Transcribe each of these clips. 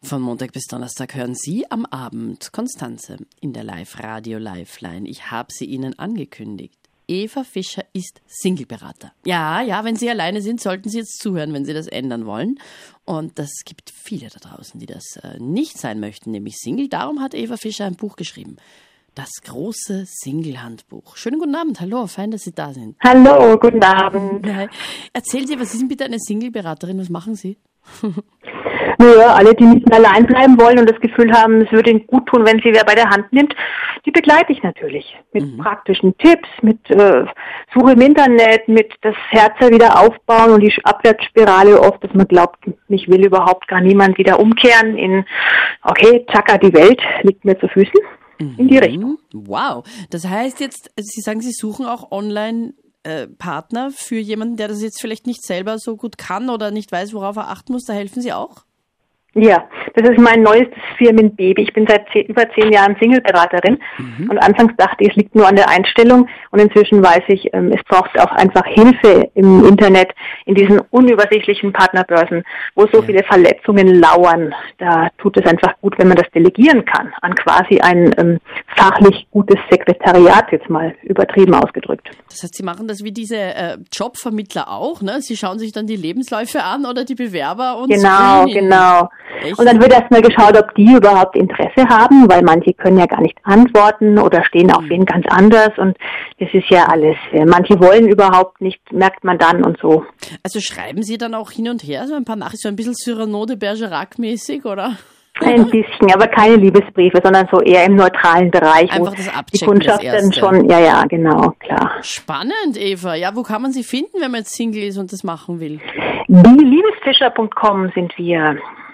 Von Montag bis Donnerstag hören Sie am Abend Konstanze in der Live-Radio Lifeline. Ich habe sie Ihnen angekündigt. Eva Fischer ist Singleberater. Ja, wenn Sie alleine sind, sollten Sie jetzt zuhören, wenn Sie das ändern wollen. Und das gibt viele da draußen, die das nicht sein möchten, nämlich Single. Darum hat Eva Fischer ein Buch geschrieben. Das große Single-Handbuch. Schönen guten Abend, hallo, fein, dass Sie da sind. Hallo, guten Abend. Erzählen Sie, was Sie sind bitte eine Singleberaterin, was machen Sie? Naja, alle, die nicht mehr allein bleiben wollen und das Gefühl haben, es würde ihnen gut tun, wenn sie wer bei der Hand nimmt, die begleite ich natürlich. Mit praktischen Tipps, mit Suche im Internet, mit das Herz wieder aufbauen und die Abwärtsspirale oft, dass man glaubt, mich will überhaupt gar niemand wieder umkehren in, okay, tschakka, die Welt liegt mir zu Füßen. In die Richtung. Wow. Das heißt jetzt, Sie sagen, Sie suchen auch online Partner für jemanden, der das jetzt vielleicht nicht selber so gut kann oder nicht weiß, worauf er achten muss. Da helfen Sie auch? Ja, das ist mein neuestes Firmenbaby. Ich bin seit über 10 Jahren Singleberaterin und anfangs dachte ich, es liegt nur an der Einstellung und inzwischen weiß ich, es braucht auch einfach Hilfe im Internet, in diesen unübersichtlichen Partnerbörsen, wo so viele Verletzungen lauern. Da tut es einfach gut, wenn man das delegieren kann an quasi ein fachlich gutes Sekretariat, jetzt mal übertrieben ausgedrückt. Das heißt, Sie machen das wie diese Jobvermittler auch, ne? Sie schauen sich dann die Lebensläufe an oder die Bewerber und Genau. Echt? Und dann wird erstmal geschaut, ob die überhaupt Interesse haben, weil manche können ja gar nicht antworten oder stehen auf wen ganz anders und das ist ja alles. Manche wollen überhaupt nicht, merkt man dann und so. Also schreiben Sie dann auch hin und her so ein paar Nachrichten, so ein bisschen Cyrano de Bergerac-mäßig, oder? Ein bisschen, aber keine Liebesbriefe, sondern so eher im neutralen Bereich. Einfach das Abchecken, die Kundschaft dann schon, ja, genau, klar. Spannend, Eva. Ja, wo kann man Sie finden, wenn man jetzt Single ist und das machen will? Liebesfischer.com sind wir.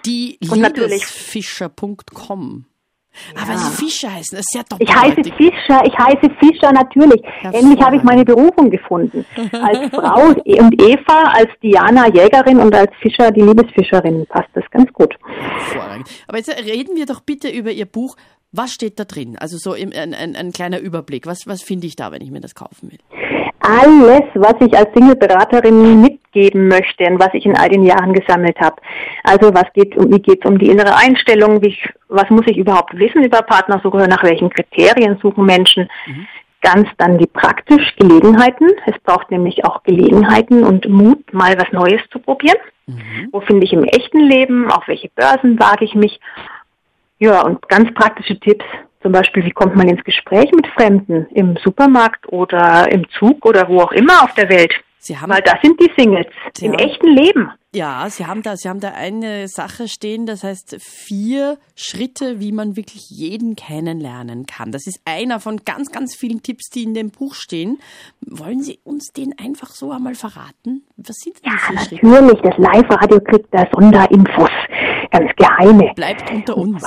Liebesfischer.com. Ja. Weil Sie Fischer heißen, das ist ja doch. Ich heiße Fischer natürlich. Endlich habe ich meine Berufung gefunden. Als Frau und Eva, als Diana Jägerin und als Fischer die Liebesfischerin passt das ganz gut. Hervorragend. Aber jetzt reden wir doch bitte über Ihr Buch. Was steht da drin? Also so ein kleiner Überblick. Was finde ich da, wenn ich mir das kaufen will? Alles, was ich als Singleberaterin mitgeben möchte und was ich in all den Jahren gesammelt habe. Also wie geht es um die innere Einstellung, was muss ich überhaupt wissen über Partnersuche, nach welchen Kriterien suchen Menschen. Ganz dann die praktisch Gelegenheiten. Es braucht nämlich auch Gelegenheiten und Mut, mal was Neues zu probieren. Wo finde ich im echten Leben, auf welche Börsen wage ich mich. Ja, und ganz praktische Tipps. Zum Beispiel, wie kommt man ins Gespräch mit Fremden im Supermarkt oder im Zug oder wo auch immer auf der Welt? Weil das sind die Singles im echten Leben. Ja, Sie haben da eine Sache stehen, das heißt 4 Schritte, wie man wirklich jeden kennenlernen kann. Das ist einer von ganz, ganz vielen Tipps, die in dem Buch stehen. Wollen Sie uns den einfach so einmal verraten? Was sind denn die 4 Schritte? Natürlich, das Live-Radio kriegt da Sonderinfos, ganz geheime. Bleibt unter uns.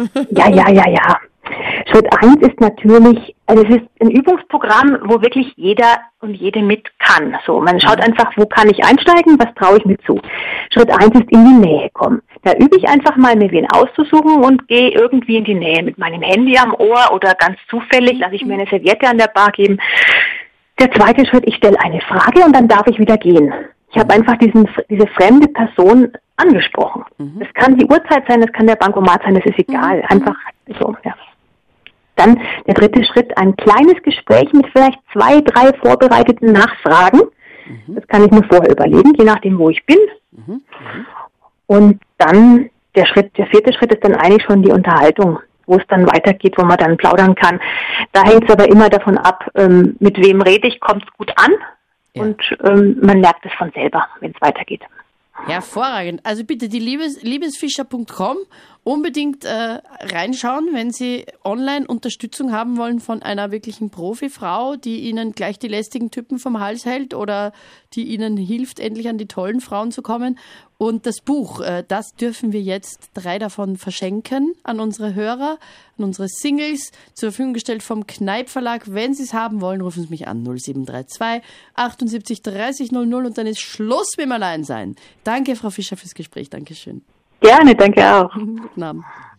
Ja. Schritt 1 ist natürlich, also es ist ein Übungsprogramm, wo wirklich jeder und jede mit kann. So, man schaut einfach, wo kann ich einsteigen, was traue ich mir zu. Schritt 1 ist in die Nähe kommen. Da übe ich einfach mal, mir wen auszusuchen und gehe irgendwie in die Nähe mit meinem Handy am Ohr oder ganz zufällig lasse ich mir eine Serviette an der Bar geben. Der zweite Schritt, ich stelle eine Frage und dann darf ich wieder gehen. Ich habe einfach diese fremde Person angesprochen. Das kann die Uhrzeit sein, das kann der Bankomat sein, das ist egal. Einfach so, ja. Dann der dritte Schritt, ein kleines Gespräch mit vielleicht 2, 3 vorbereiteten Nachfragen. Das kann ich mir vorher überlegen, je nachdem, wo ich bin. Und dann der 4. Schritt ist dann eigentlich schon die Unterhaltung, wo es dann weitergeht, wo man dann plaudern kann. Da hängt es aber immer davon ab, mit wem rede ich, kommt es gut an. Ja. Und man merkt es von selber, wenn es weitergeht. Hervorragend. Also bitte die Liebesfischer.com unbedingt reinschauen, wenn Sie online Unterstützung haben wollen von einer wirklichen Profifrau, die Ihnen gleich die lästigen Typen vom Hals hält oder die Ihnen hilft, endlich an die tollen Frauen zu kommen. Und das Buch, das dürfen wir jetzt 3 davon verschenken an unsere Hörer, an unsere Singles, zur Verfügung gestellt vom Kneip Verlag. Wenn Sie es haben wollen, rufen Sie mich an 0732 78 30 00 und dann ist Schluss mit dem Alleinsein. Danke, Frau Fischer, fürs Gespräch. Dankeschön. Gerne, danke auch. Guten Abend.